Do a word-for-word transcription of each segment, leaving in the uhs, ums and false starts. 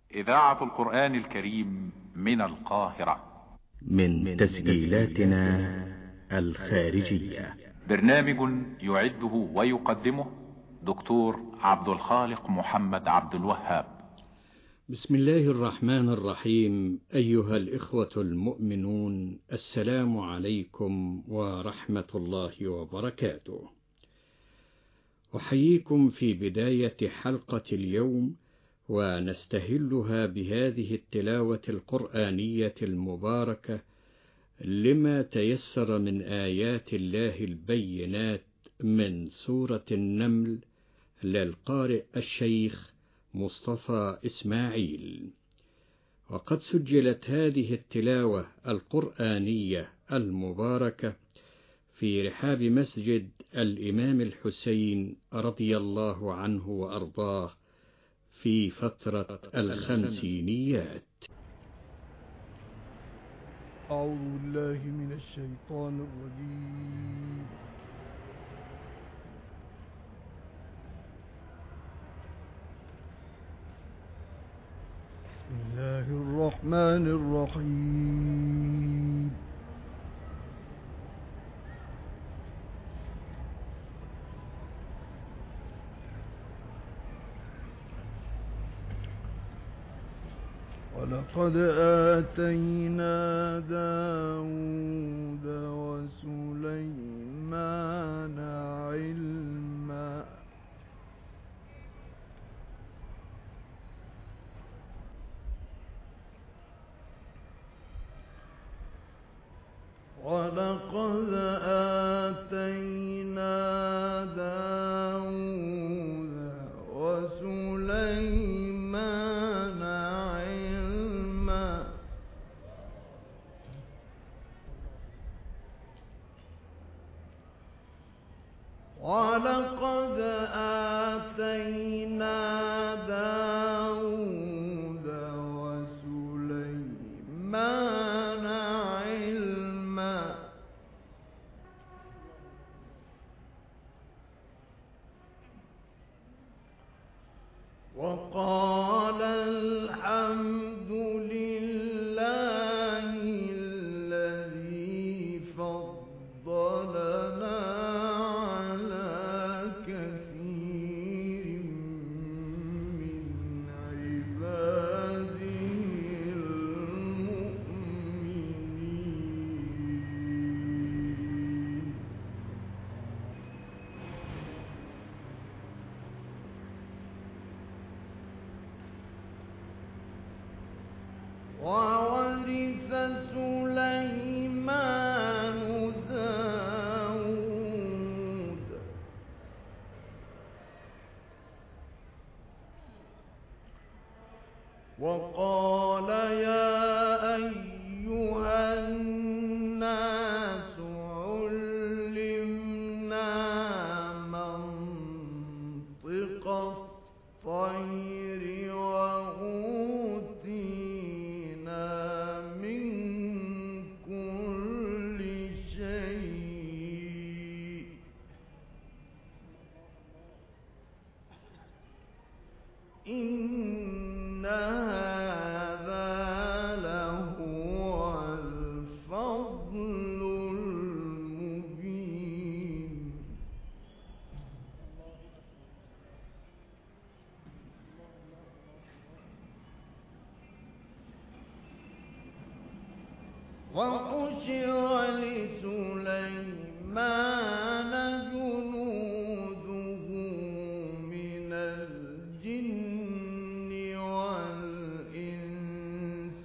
إذاعة القرآن الكريم من القاهرة، من تسجيلاتنا الخارجية. برنامج يعده ويقدمه دكتور عبد الخالق محمد عبد الوهاب. بسم الله الرحمن الرحيم. أيها الإخوة المؤمنون، السلام عليكم ورحمة الله وبركاته. أحييكم في بداية حلقة اليوم، ونستهلها بهذه التلاوة القرآنية المباركة لما تيسر من آيات الله البينات من سورة النمل للقارئ الشيخ مصطفى إسماعيل. وقد سجلت هذه التلاوة القرآنية المباركة في رحاب مسجد الإمام الحسين رضي الله عنه وأرضاه في فترة الخمسينيات. أعوذ بالله من الشيطان الرجيم. بسم الله الرحمن الرحيم. ولقد آتينا داود وسليمان علما ولقد آتينا داود وسليمان ولقد آتينا داود وسليمان علما وقال الحمد لله الذي فضلنا وورث سليمان داود وقال يا أيها الناس علمنا منطق الطير وأوتينا من كل شيء إن هذا لهو الفضل المبين. وحشر لسليمان جنوده من الجن والإنس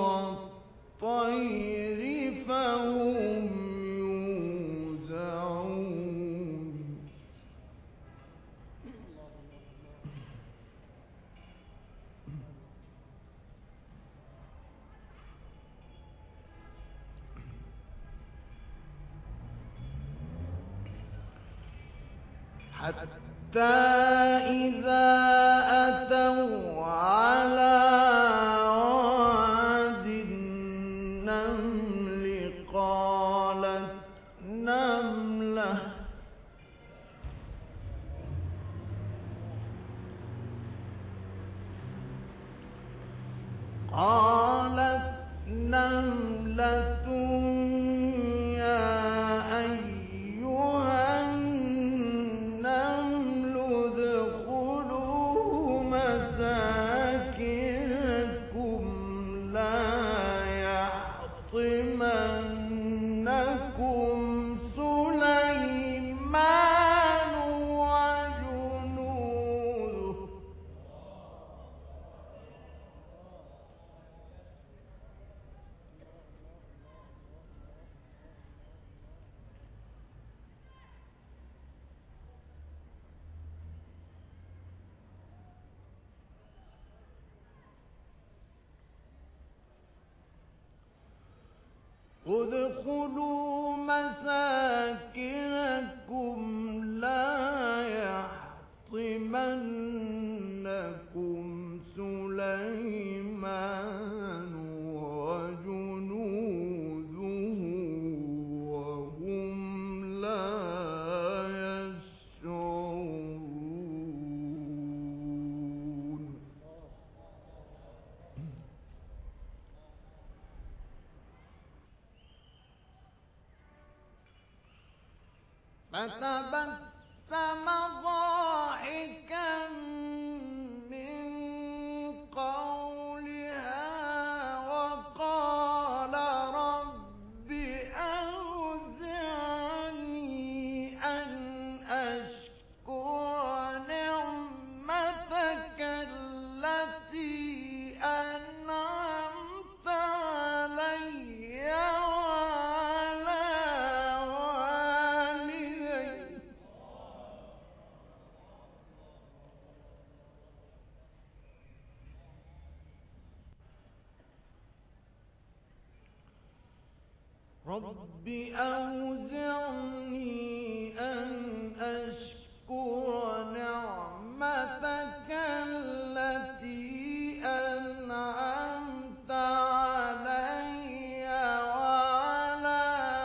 والطير فهم يوزعون. حتى إذا أتوا على واد النمل قالت نملة قالت نملة يا أيها النمل ادخلوا مساكنكم لا يحطمنكم سليمان وجنوده ادخلوا مساكنكم لا يحطمنكم سليمان وجنوده وهم لا يشعرون فتبسم ضاحكا من قولها وقال رب أوزعني أن أشكر نعمتك التي أنعمت علي وعلى والدي رب أوزعني أن أشكر نعمتك التي أنعمت علي وعلى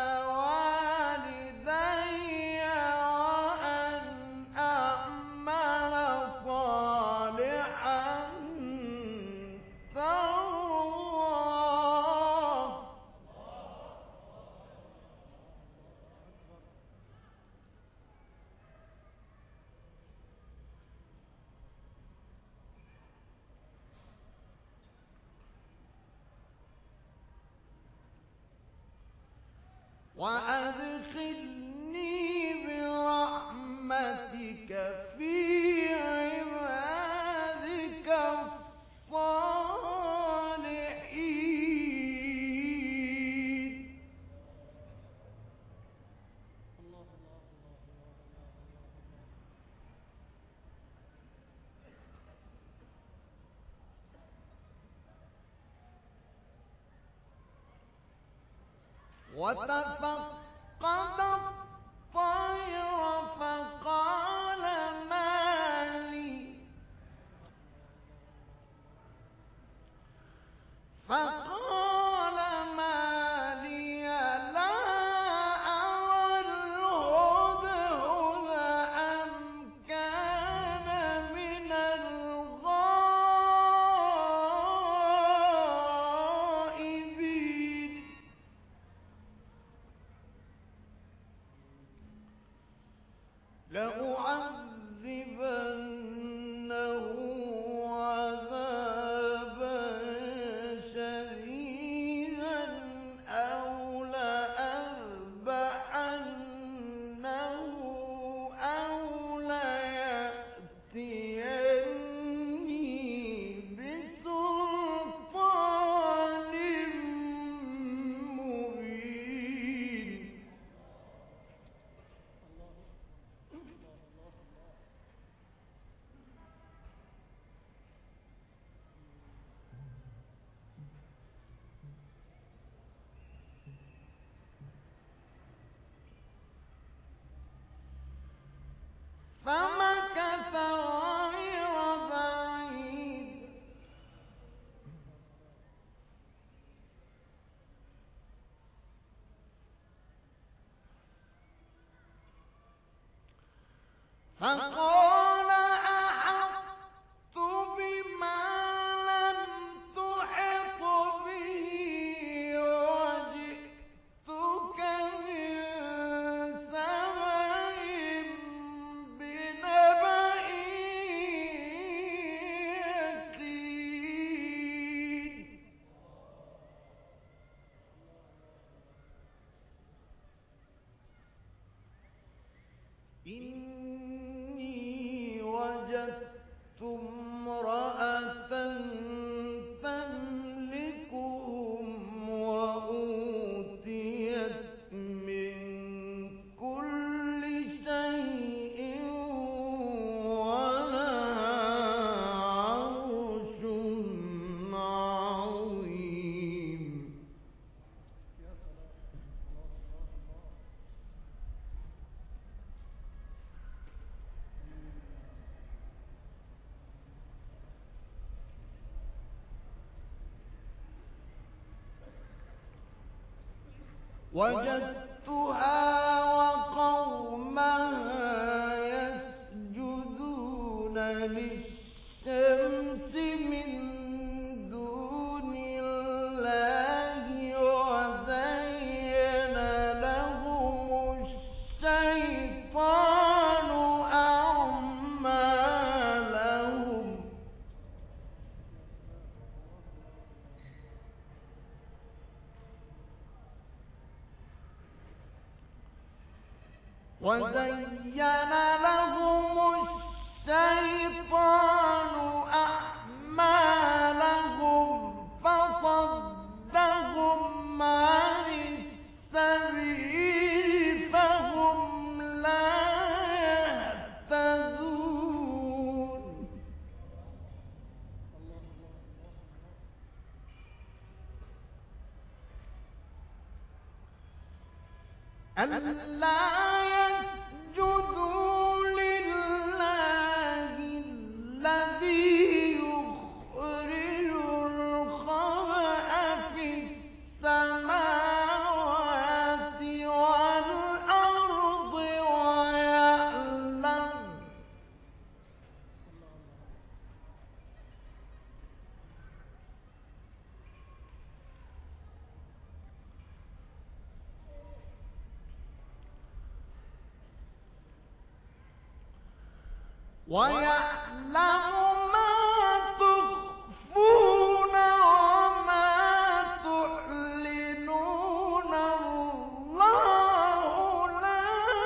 والدي وأن أعمل صالحا ترضاه وأدخلني برحمتك في عبادك الصالحين وتفقد الطير فقال ما لي فقال ما لي لا أرى الهدهد أم كان من الغائبين لأعذبنه عذابا شديدا أو لأذبحنه أو ليأتيني بسلطان مبين فمكث غير بعيد فقال أحطت بما لم تحط وجدتها وقومها يسجدون للشمس من دون الله وزين لهم الشيطان أعمالهم وزين لهم الشيطان أعمالهم فصدهم عن السبيل فهم لا يهتدون ألا يسجدوا لله الذي يخرج الخبأ في السماوات والأرض ويعلم ويعلم ما تخفون وما تعلنون الله لا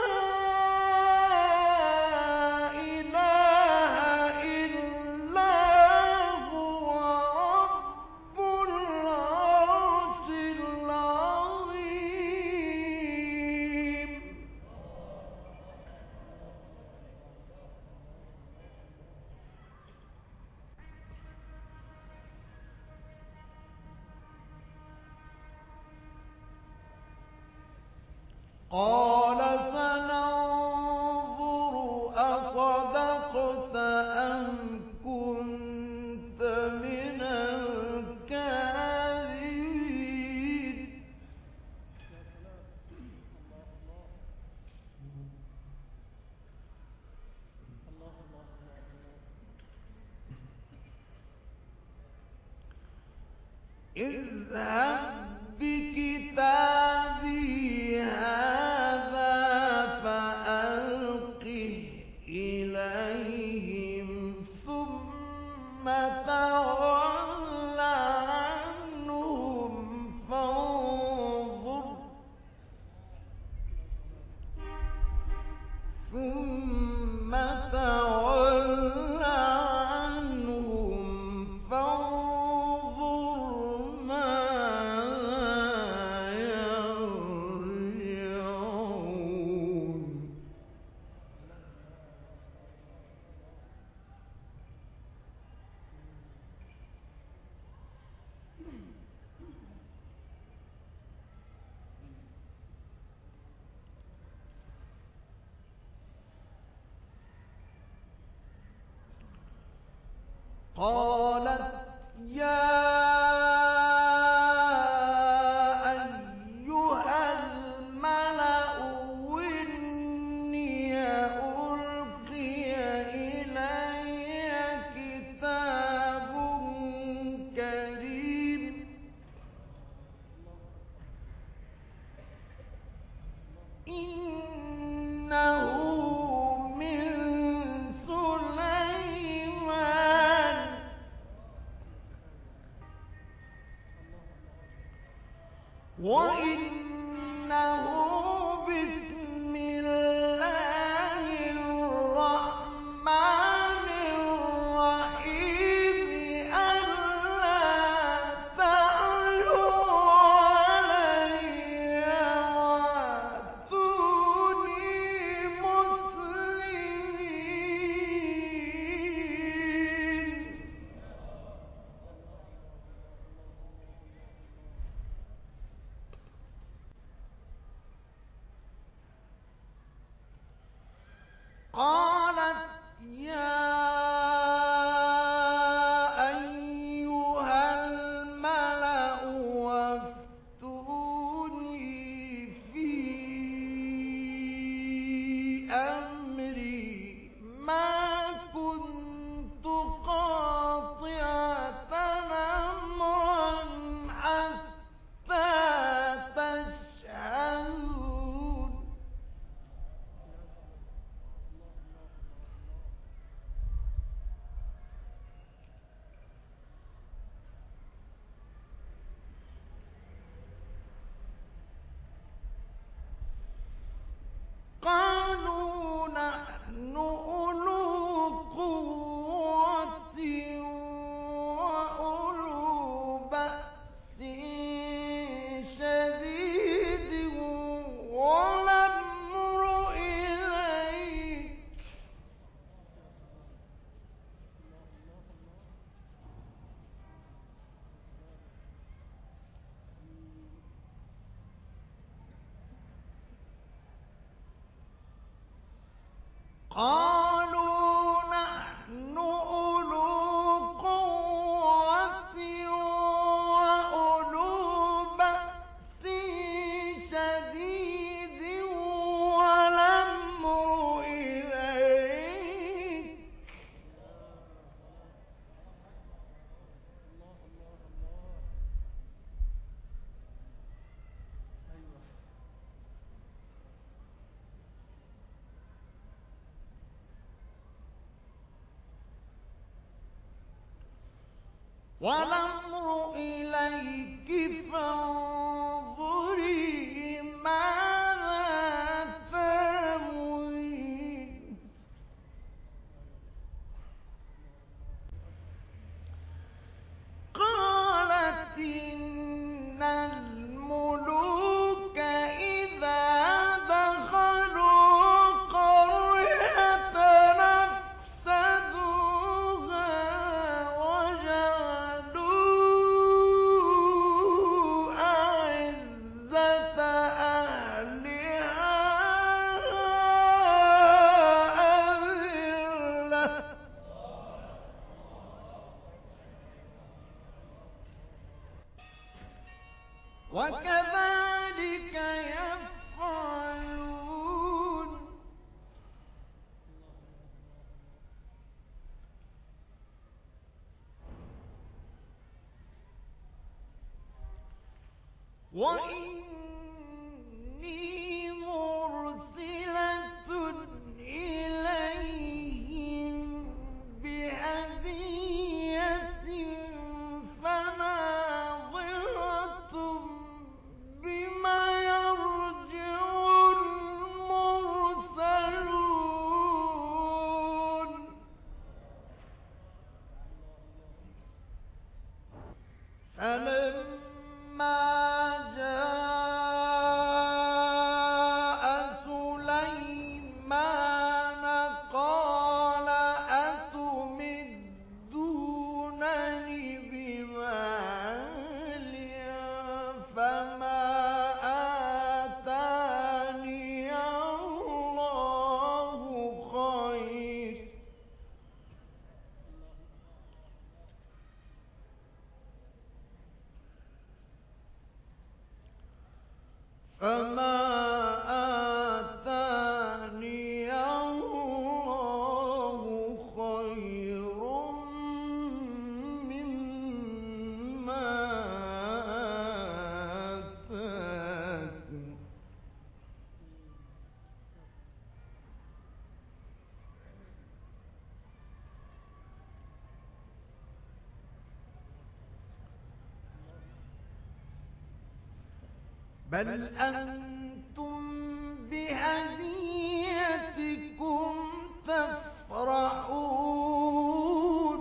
إله إلا هو رب العرش العظيم قال سننظر أصدقت أم كنت من الكاذبين اذهب بكتابي هذا فألقه إليهم ثم تول عنهم فانظر ثم تول عنهم فانظر ماذا يرجعون قالت يا أيها الملأ إني ألقي إلي كتاب كريم إنه من سليمان وإنه بسم الله الرحمن الرحيم ألا تعلوا علي وأتوني مسلمين قالت يا أيها الملأ وافتوني قالوا نحن أولو قوة وأولو بأس شديد والأمر إليك والأمر إليك فانظري ماذا تأمرين قالت إن الملوك إذا دخلوا قرية أفسدوها وجعلوا أعزة أهلها أذلة وكذلك يفعلون وإني مرسلة إليهم بهدية فناظرة بما يرجع المرسلون فلما جاء سليمان قال أتمدونني بمال فما آتاني الله خير فما آتاني الله خير مما آتاكم بل أنتم بهديتكم تفرحون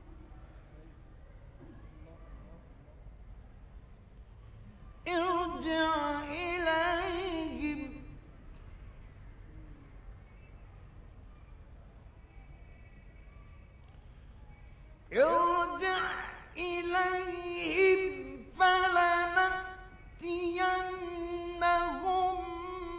ارجع إليهم ارجع إليهم فلنأتينهم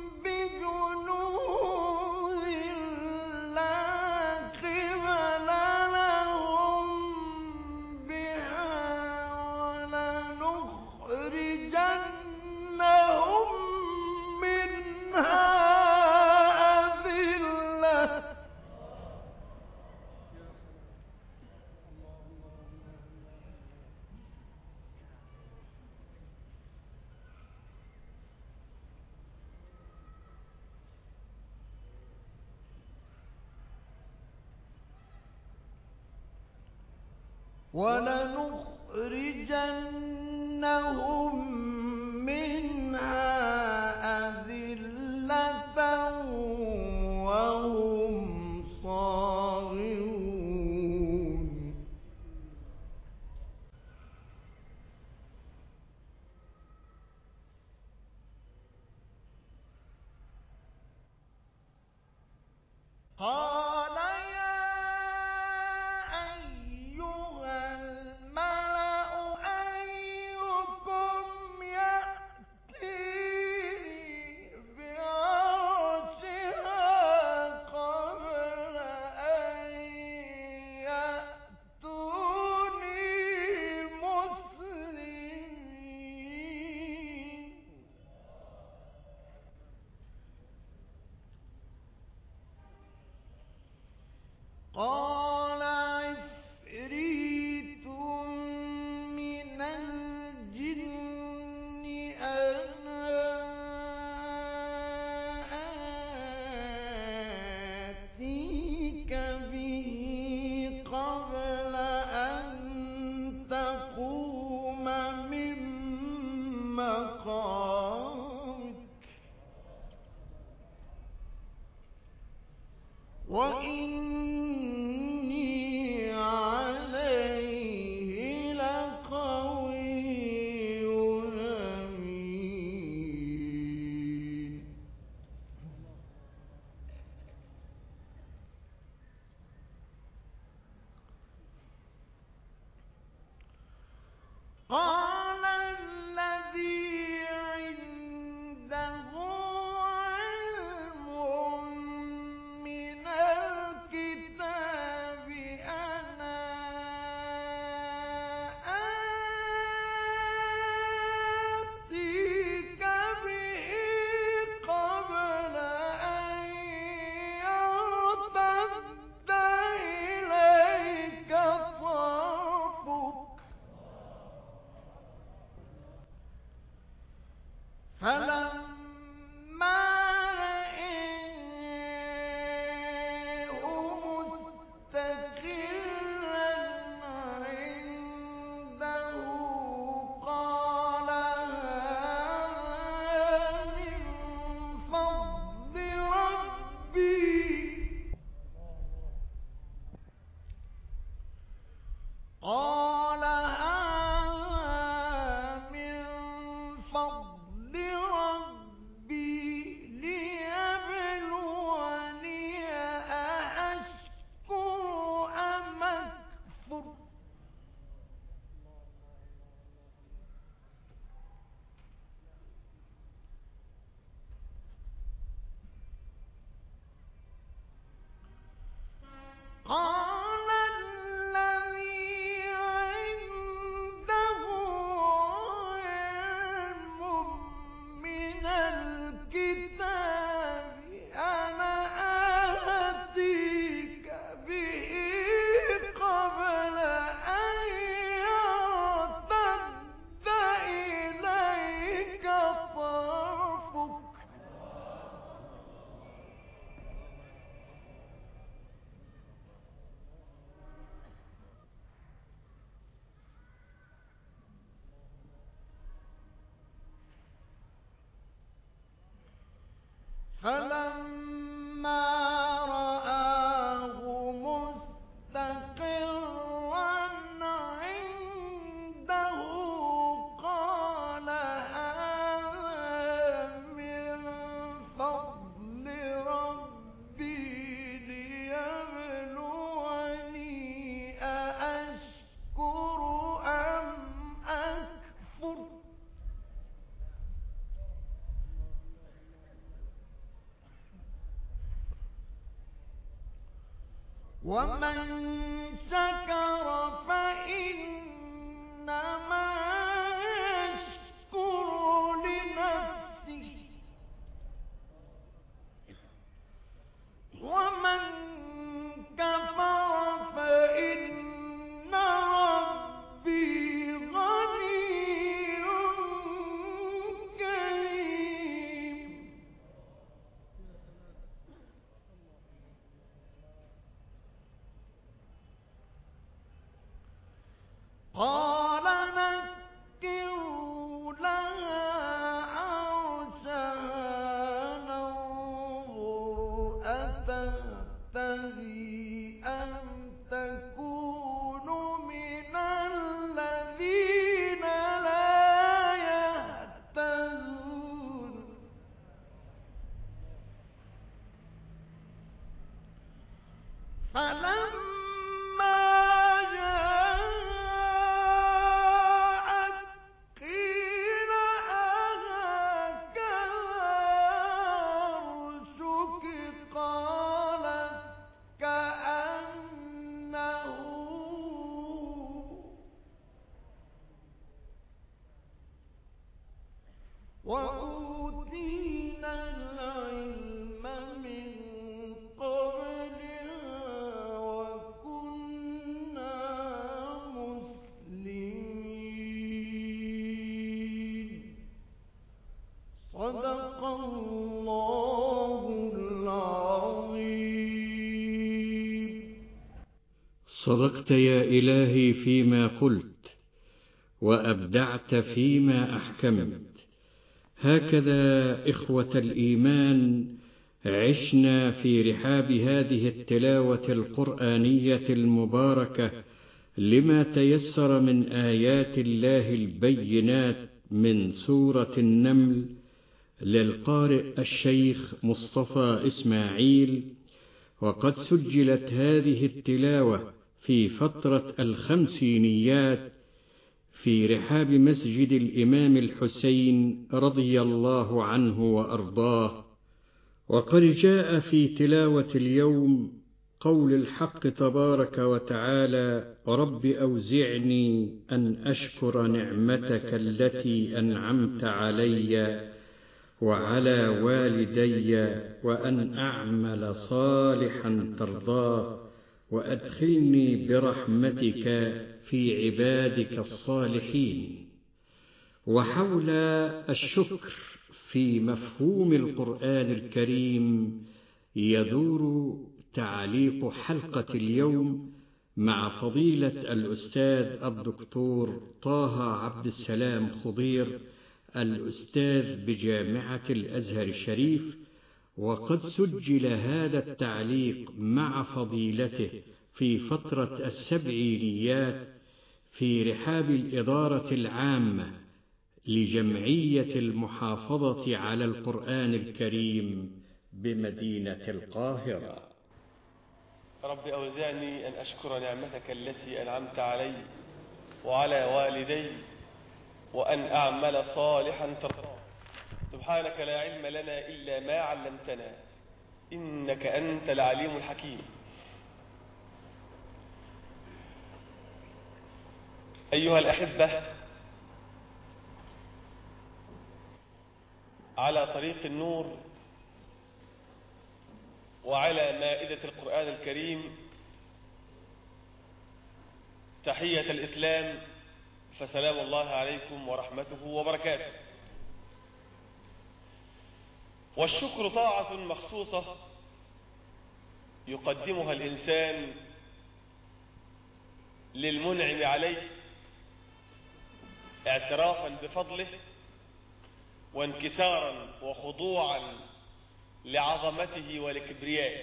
بجنود لا قبل لهم بها ولنخرجنهم منها أذلة ولنخرجنهم منها أذلة وهم صاغرون قال يا أيها الملأ أيكم يأتيني بعرشها قبل فلما رأيه مستقرا عنده قال هذا من فضل ربي قال هذا من فضل ربي ليبلوني أأشكر أم أكفر قال الذي عنده علم من الكتاب أنا آتيك به قبل أن يرتد إليك طرفك فلما رآه مستقرا عنده قال هذا من فضل ربي ليبلوني أأشكر أم أكفر ومن شكر فإنما يشكر لنفسه ومن كفر فإن ربي غني كريم قال نكروا لها عرشها ننظر أتهتدي أم تكون من الذين لا يهتدون فلما جاءت قيل أهكذا عرشك قالت كأنه وأوتينا العلم من قبلها وكنا مسلمين صدق الله العظيم. صدقت يا إلهي فيما قلت وأبدعت فيما أحكمت. هكذا إخوة الإيمان عشنا في رحاب هذه التلاوة القرآنية المباركة لما تيسر من آيات الله البينات من سورة النمل للقارئ الشيخ مصطفى إسماعيل. وقد سجلت هذه التلاوة في فترة الخمسينيات في رحاب مسجد الإمام الحسين رضي الله عنه وأرضاه. وقد جاء في تلاوة اليوم قول الحق تبارك وتعالى: رب أوزعني أن أشكر نعمتك التي أنعمت علي وعلى والدي وأن أعمل صالحا ترضاه وأدخلني برحمتك في عبادك الصالحين. وحول الشكر في مفهوم القرآن الكريم يدور تعليق حلقة اليوم مع فضيلة الأستاذ الدكتور طه عبد السلام خضير، الأستاذ بجامعة الأزهر الشريف. وقد سجل هذا التعليق مع فضيلته في فترة السبعينيات في رحاب الإدارة العامة لجمعية المحافظة على القرآن الكريم بمدينة القاهرة. رب أوزعني أن أشكر نعمتك التي أنعمت علي وعلى والدي وأن أعمل صالحا ترضاه. سبحانك لا علم لنا إلا ما علمتنا إنك أنت العليم الحكيم. أيها الأحبة، على طريق النور وعلى مائدة القرآن الكريم، تحية الإسلام، فسلام الله عليكم ورحمته وبركاته. والشكر طاعة مخصوصة يقدمها الإنسان للمنعم عليه اعترافا بفضله وانكسارا وخضوعا لعظمته ولكبريائه.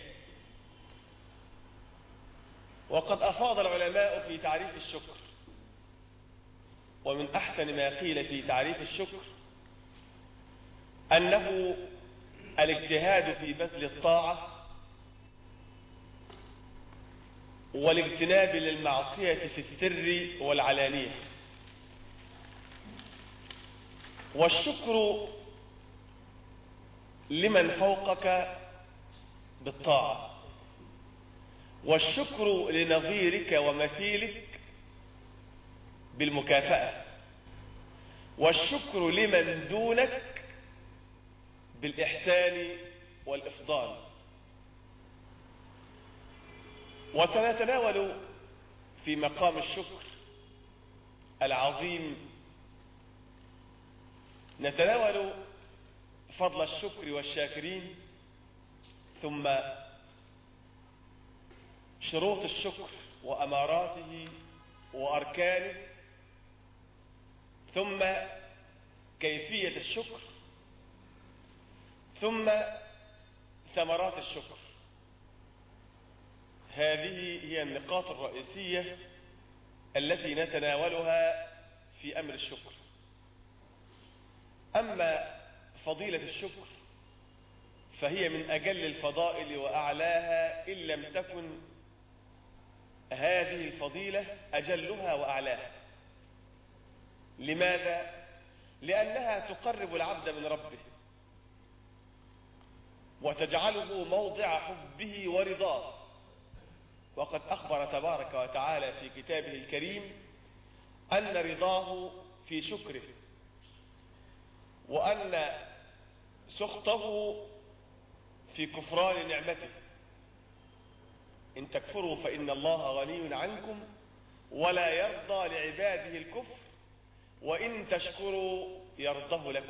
وقد أفاض العلماء في تعريف الشكر، ومن أحسن ما قيل في تعريف الشكر أنه الاجتهاد في بذل الطاعة والاجتناب للمعصية في السر والعلانية. والشكر لمن فوقك بالطاعة، والشكر لنظيرك ومثيلك بالمكافأة، والشكر لمن دونك بالإحسان والإفضال. وسنتناول في مقام الشكر العظيم، نتناول فضل الشكر والشاكرين، ثم شروط الشكر وأماراته وأركانه، ثم كيفية الشكر، ثم ثمرات الشكر. هذه هي النقاط الرئيسية التي نتناولها في أمر الشكر. أما فضيلة الشكر فهي من أجل الفضائل وأعلاها، إن لم تكن هذه الفضيلة أجلها وأعلاها. لماذا؟ لأنها تقرب العبد من ربه وتجعله موضع حبه ورضاه. وقد أخبر تبارك وتعالى في كتابه الكريم أن رضاه في شكره، وأن سخطه في كفران نعمته. إن تكفروا فإن الله غني عنكم ولا يرضى لعباده الكفر وإن تشكروا يرضه لكم.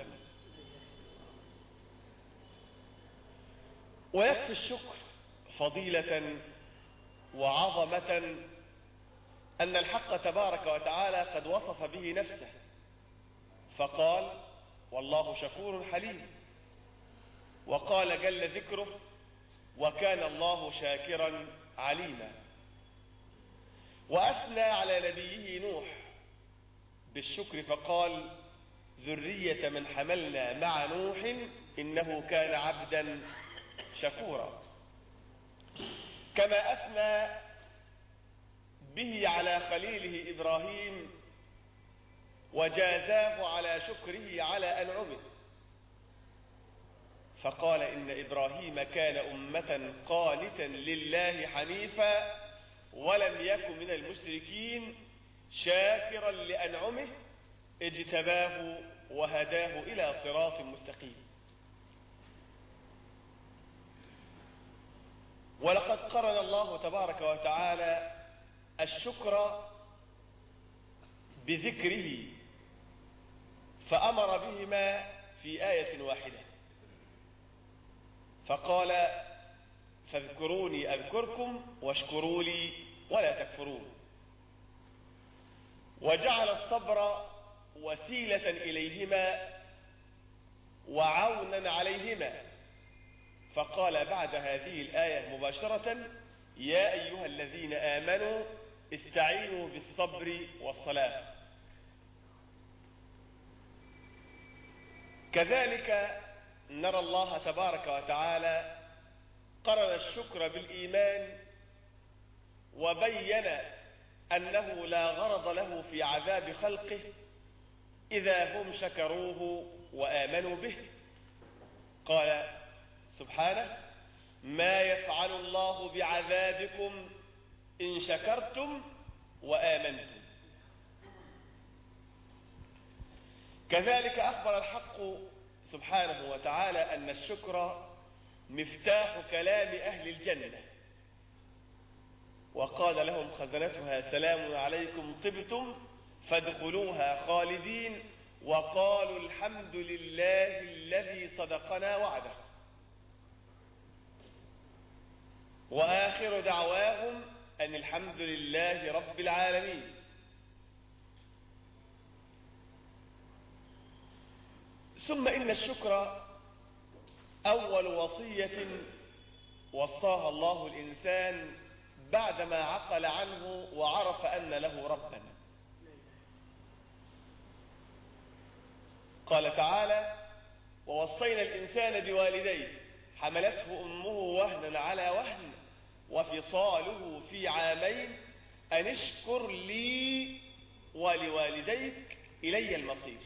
ويكفي الشكر فضيلة وعظمة أن الحق تبارك وتعالى قد وصف به نفسه فقال: والله شكور حليم. وقال جل ذكره: وكان الله شاكرا عليما. وأثنى على نبيه نوح بالشكر فقال: ذرية من حملنا مع نوح إنه كان عبدا شكورا. كما أثنى به على خليله إبراهيم وجازاه على شكره على أنعمه، فقال: إن إبراهيم كان أمة قانتا لله حنيفا ولم يكن من المشركين شاكرا لأنعمه اجتباه وهداه إلى صراط مستقيم. ولقد قرن الله تبارك وتعالى الشكر بذكره فأمر بهما في آية واحدة، فقال فاذكروني أذكركم واشكروا لي ولا تكفرون، وجعل الصبر وسيلة إليهما وعونا عليهما، فقال بعد هذه الآية مباشرة: يا أيها الذين آمنوا استعينوا بالصبر والصلاة. كذلك نرى الله تبارك وتعالى قرن الشكر بالإيمان، وبين أنه لا غرض له في عذاب خلقه إذا هم شكروه وآمنوا به. قال سبحانه: ما يفعل الله بعذابكم إن شكرتم وآمنتم. كذلك أخبر الحق سبحانه وتعالى أن الشكر مفتاح كلام أهل الجنة، وقال لهم خزنتها: سلام عليكم طبتم فادخلوها خالدين، وقالوا الحمد لله الذي صدقنا وعده. وآخر دعواهم أن الحمد لله رب العالمين. ثم إن الشكر أول وصية وصاها الله الإنسان بعدما عقل عنه وعرف أن له ربا. قال تعالى: ووصينا الإنسان بوالديه حملته أمه وهنا على وهن وفصاله في عامين أن اشكر لي ولوالديك إلي المصير.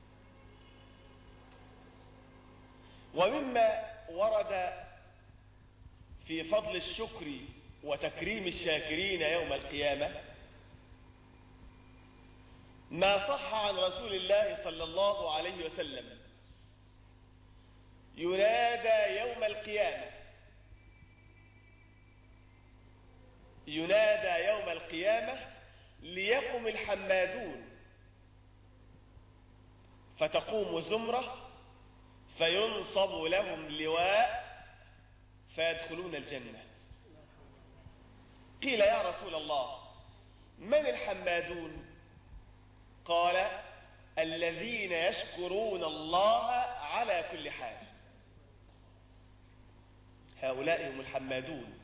ومما ورد في فضل الشكر وتكريم الشاكرين يوم القيامة ما صح عن رسول الله صلى الله عليه وسلم: ينادى يوم القيامة ينادى يوم القيامة ليقم الحمادون، فتقوم زمرة فينصب لهم لواء فيدخلون الجنة. قيل: يا رسول الله من الحمادون؟ قال: الذين يشكرون الله على كل حال. هؤلاء هم الحمادون.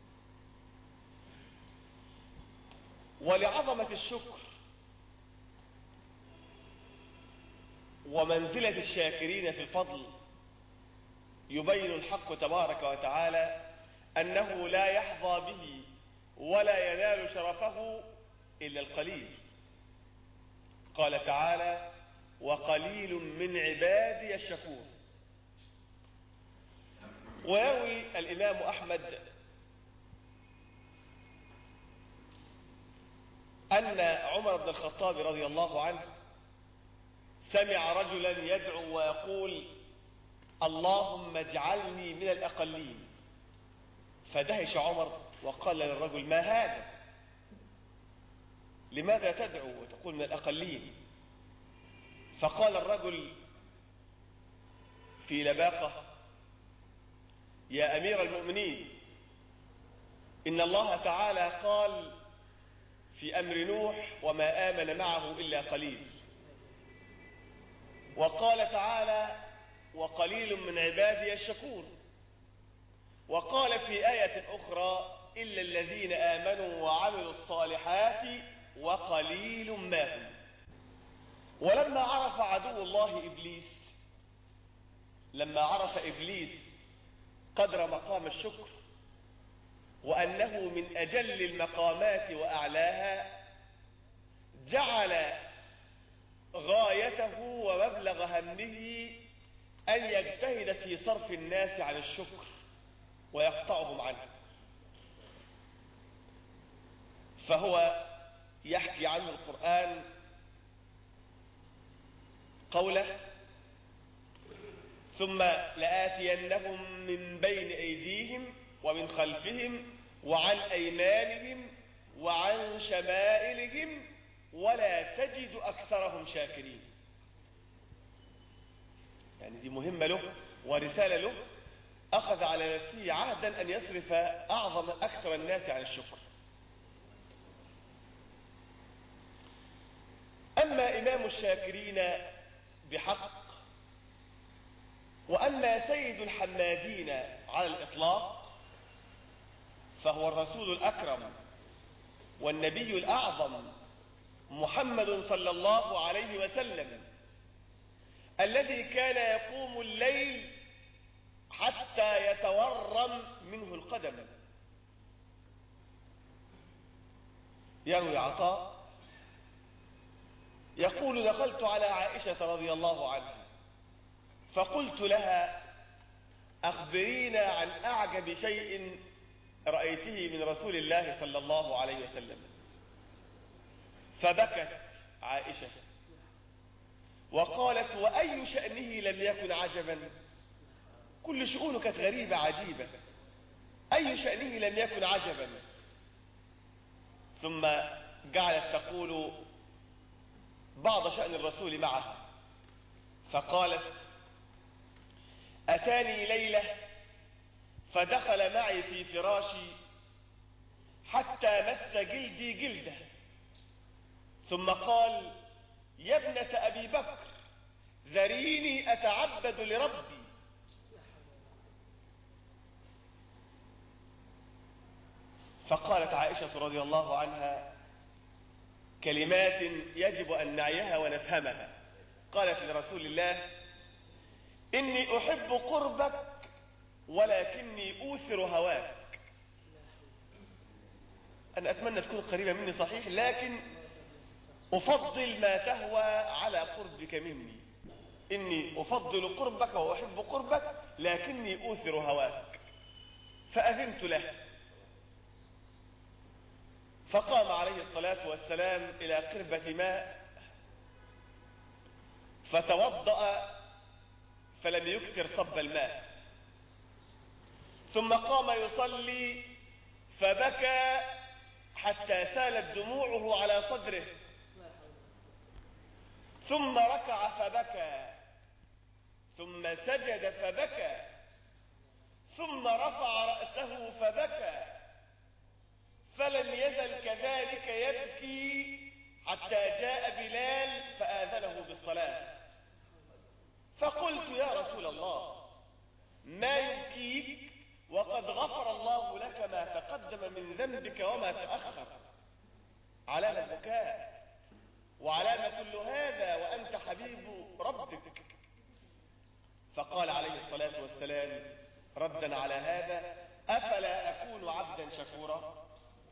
ولعظمة الشكر ومنزلة الشاكرين في الفضل يبين الحق تبارك وتعالى أنه لا يحظى به ولا ينال شرفه إلا القليل. قال تعالى: وقليل من عبادي الشكور. ويروي الإمام أحمد أن عمر بن الخطاب رضي الله عنه سمع رجلا يدعو ويقول: اللهم اجعلني من الأقلين. فدهش عمر وقال للرجل: ما هذا؟ لماذا تدعو وتقول من الأقلين؟ فقال الرجل في لباقة: يا أمير المؤمنين، إن الله تعالى قال في أمر نوح: وما آمن معه إلا قليل. وقال تعالى: وقليل من عبادي الشكور. وقال في آية أخرى: إلا الذين آمنوا وعملوا الصالحات وقليل ما هم. ولما عرف عدو الله إبليس لما عرف إبليس قدر مقام الشكر وأنه من أجل المقامات وأعلاها، جعل غايته ومبلغ همه أن يجتهد في صرف الناس عن الشكر ويقطعهم عنه. فهو يحكي عنه القرآن قوله: ثم لآتينهم من بين أيديهم ومن خلفهم وعن أيمانهم وعن شمائلهم ولا تجد أكثرهم شاكرين. يعني دي مهمة له ورسالة له، أخذ على نفسه عهدا أن يصرف أعظم أكثر الناس عن الشكر. أما إمام الشاكرين بحق، وأما سيد الحمادين على الإطلاق، فهو الرسول الأكرم والنبي الأعظم محمد صلى الله عليه وسلم، الذي كان يقوم الليل حتى يتورم منه القدم. يروي عطاء يقول: دخلت على عائشة رضي الله عنها فقلت لها: أخبرينا عن أعجب شيء رأيته من رسول الله صلى الله عليه وسلم. فبكت عائشة وقالت: وأي شأنه لم يكن عجبا؟ كل شؤونه كانت غريبة عجيبة، أي شأنه لم يكن عجبا؟ ثم جعلت تقول بعض شأن الرسول معها، فقالت: أتاني ليلة فدخل معي في فراشي حتى مس جلدي جلده، ثم قال: يا ابنة أبي بكر ذريني أتعبد لربي. فقالت عائشة رضي الله عنها كلمات يجب أن نعيها ونفهمها. قالت لرسول الله: إني أحب قربك ولكني أوثر هواك. أنا أتمنى تكون قريبة مني صحيح، لكن أفضل ما تهوى على قربك مني. إني أفضل قربك وأحب قربك لكني أوثر هواك. فأذنت له، فقام عليه الصلاة والسلام إلى قربة ماء فتوضأ فلم يكثر صب الماء، ثم قام يصلي فبكى حتى سالت دموعه على صدره، ثم ركع فبكى، ثم سجد فبكى، ثم رفع رأسه فبكى، فلم يزل كذلك يبكي حتى جاء بلال فآذنه بالصلاة. فقلت: يا رسول الله، ما يبكيك وقد غفر الله لك ما تقدم من ذنبك وما تأخر؟ علامة البكاء وعلامة كل هذا وأنت حبيب ربك. فقال عليه الصلاة والسلام ردا على هذا: أفلا أكون عبدا شكورا؟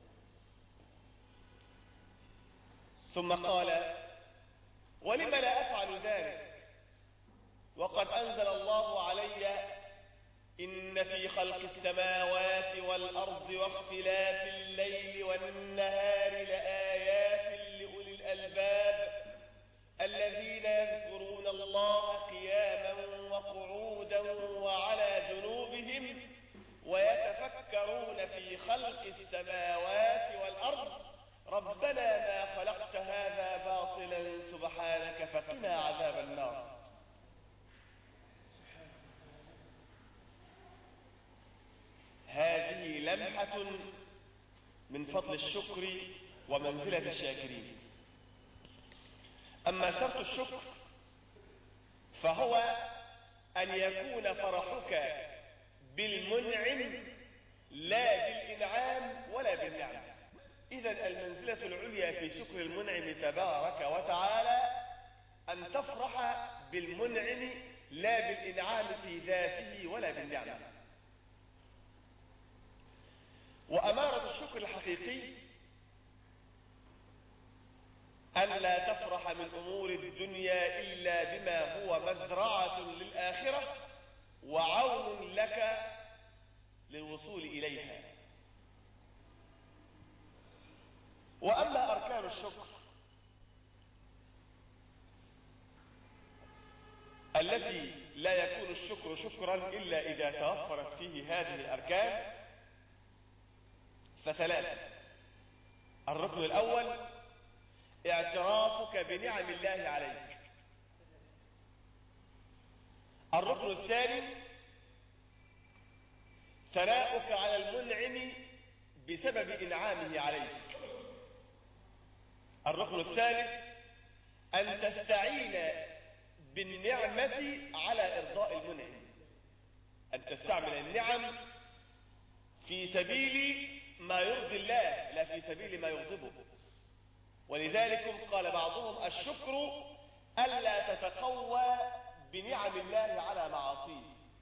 ثم قال: ولم لا أفعل ذلك وقد أنزل الله علي: إن في خلق السماوات والأرض واختلاف الليل والنهار لآيات لأولي الألباب الذين يذكرون الله قياما وقعودا وعلى جنوبهم ويتفكرون في خلق السماوات والأرض ربنا ما خلقت هذا باطلا سبحانك فقنا عذاب النار. هذه لمحة من فضل الشكر ومنزلة الشاكرين. أما شرط الشكر فهو أن يكون فرحك بالمنعم لا بالإنعام ولا بالنعم. إذن المنزلة العليا في شكر المنعم تبارك وتعالى أن تفرح بالمنعم لا بالإنعام في ذاته ولا بالنعمة. وأمارة الشكر الحقيقي أن لا تفرح من أمور الدنيا إلا بما هو مزرعة للآخرة وعون لك للوصول إليها. وأما أركان الشكر التي لا يكون الشكر شكرا إلا إذا توفرت فيه هذه الأركان فثلاثة. الركن الأول اعترافك بنعم الله عليك. الركن الثاني ثناؤك على المنعم بسبب إنعامه عليك. الركن الثالث أن تستعين بالنعمة على إرضاء المنعم، أن تستعمل النعم في سبيل ما يرضي الله لا في سبيل ما يغضبه. ولذلك قال بعضهم الشكر ألا تتقوى بنعم الله على معاصيه.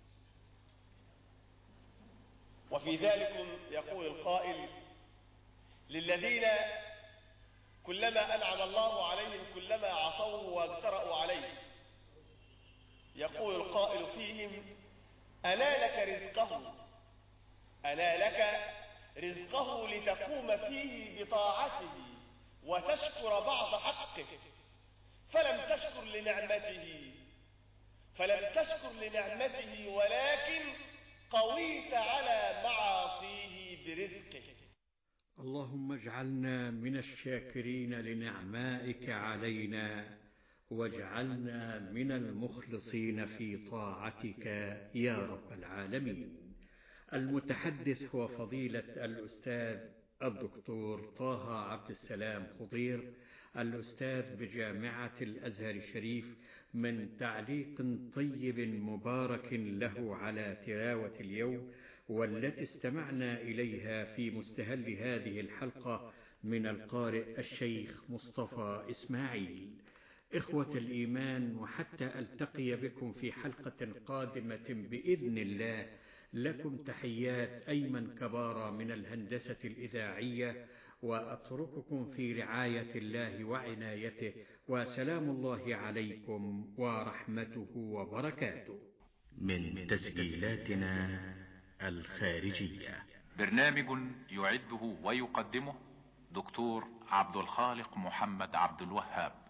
وفي ذلك يقول القائل للذين كلما أنعم الله عليهم كلما عصوه واجترأوا عليه، يقول القائل فيهم أنا لك رزقه أنا لك رزقه لتقوم فيه بطاعته وتشكر بعض حقه، فلم تشكر لنعمته فلم تشكر لنعمته ولكن قويت على معاصيه برزقه. اللهم اجعلنا من الشاكرين لنعمائك علينا، واجعلنا من المخلصين في طاعتك يا رب العالمين. المتحدث هو فضيلة الأستاذ الدكتور طه عبد السلام خضير، الأستاذ بجامعة الأزهر الشريف، من تعليق طيب مبارك له على تلاوة اليوم، والتي استمعنا إليها في مستهل هذه الحلقة من القارئ الشيخ مصطفى إسماعيل. إخوة الإيمان، وحتى ألتقي بكم في حلقة قادمة بإذن الله، لكم تحيات أيمن كبارة من الهندسة الإذاعية، وأترككم في رعاية الله وعنايته، وسلام الله عليكم ورحمته وبركاته. من تسجيلاتنا الخارجية، برنامج يعده ويقدمه دكتور عبد الخالق محمد عبد الوهاب.